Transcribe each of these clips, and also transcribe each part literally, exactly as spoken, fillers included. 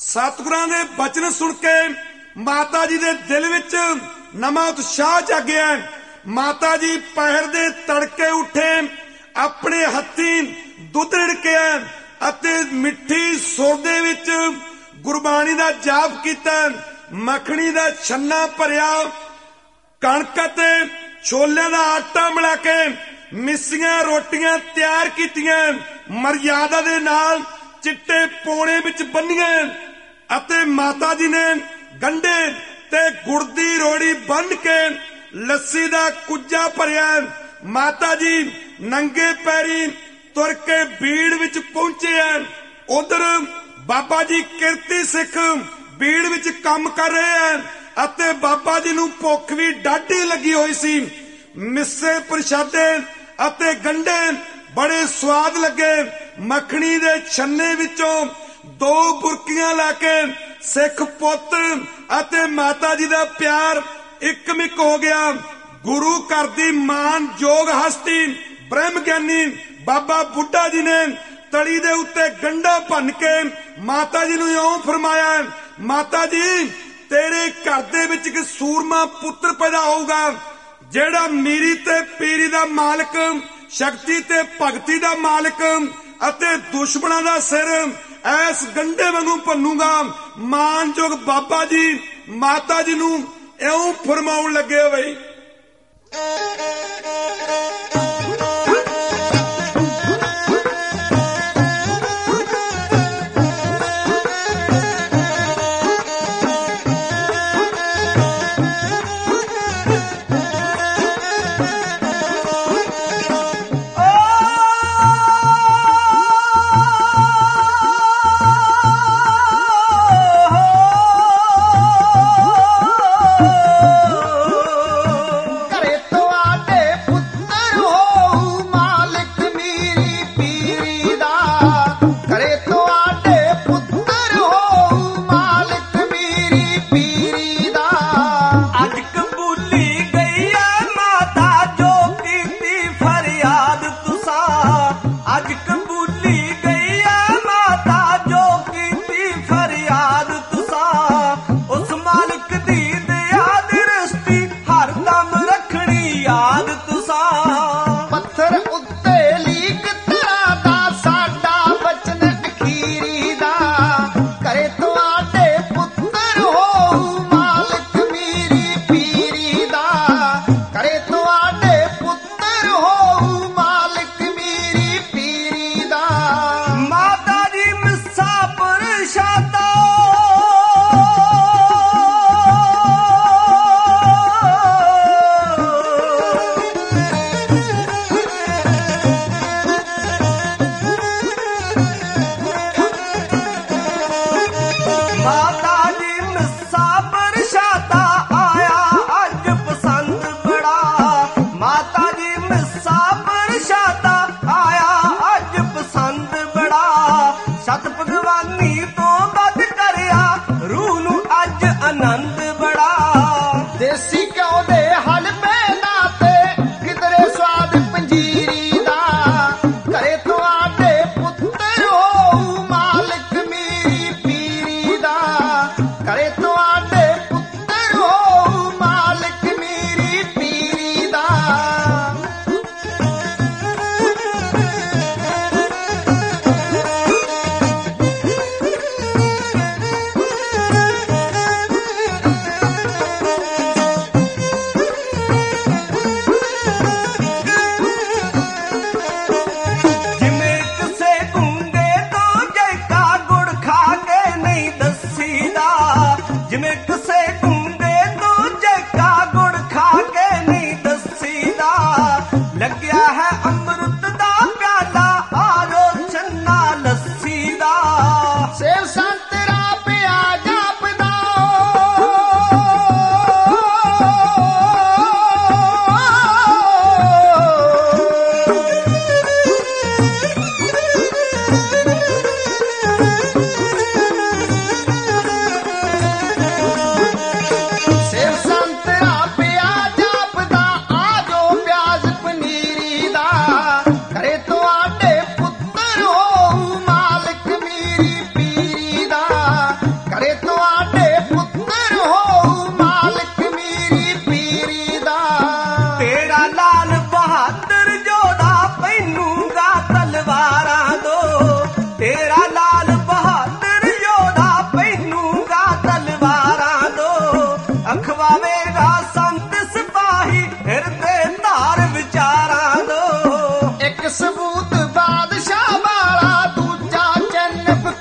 सतगुरां दे बचन सुन के माता जी दे दिल विच नवा उत्साह जागिया। माता जी पहर दे तड़के उठे, अपने हत्थी दुध रिड़किया अते मिठी सुर दे विच गुरबाणी दा जाप कीता। मखणी दा छन्ना भरिया, कणक ते छोलियां दा आटा मिला के मिसियां रोटियां तैयार कीतियां। मर्यादा दे नाल चिट्टे पौने विच बन्नियां अते माता जी ने गंढे ते गुड़ दी रोड़ी बन के लस्सी दा कुज्जा भरिया। माता जी नंगे पैरी तुर के बीड़ विच पहुंचे हैं। उधर बाबा जी किरती सिख बीड़ विच काम कर रहे हैं अते बाबा जी नूं भुख भी डाढी लगी हुई सी। मिस्से प्रशादे अते गंढे बड़े स्वाद लगे। मखणी दे छन्ने विचों दो बुरकियां लाके सिख पुत अते माता जी दा प्यार एक मिक हो गया। गुरु घर दी मान जोग हस्ती ब्रह्म ज्ञानी बाबा बुड्ढा जी ने तली दे उत्ते गंढा भन के माता जी नूं इउं फरमाया, माता जी तेरे घर दे विच इक सूरमा पुत्र पैदा होगा जेड़ा मीरी ते पीरी दा मालिक, शक्ति ते भगती दा मालिक अते दुश्मनां दा सिर ऐस गंढे वांगू भन्नूगा। मानजोग बाबा जी माता जी नूं इउं फरमाउण लगे बई।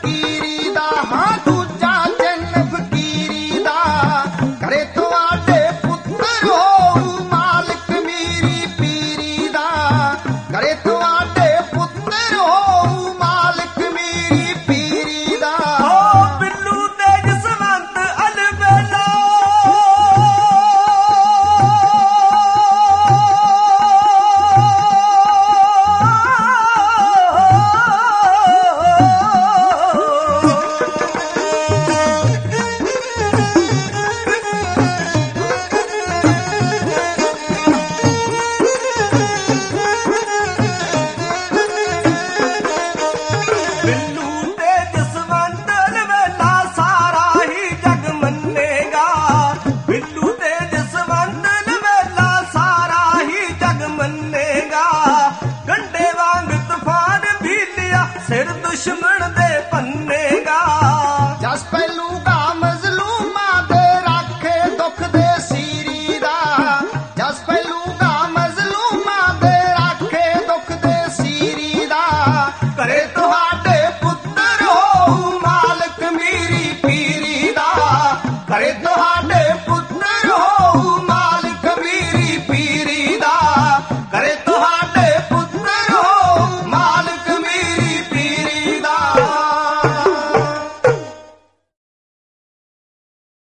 ਕੀ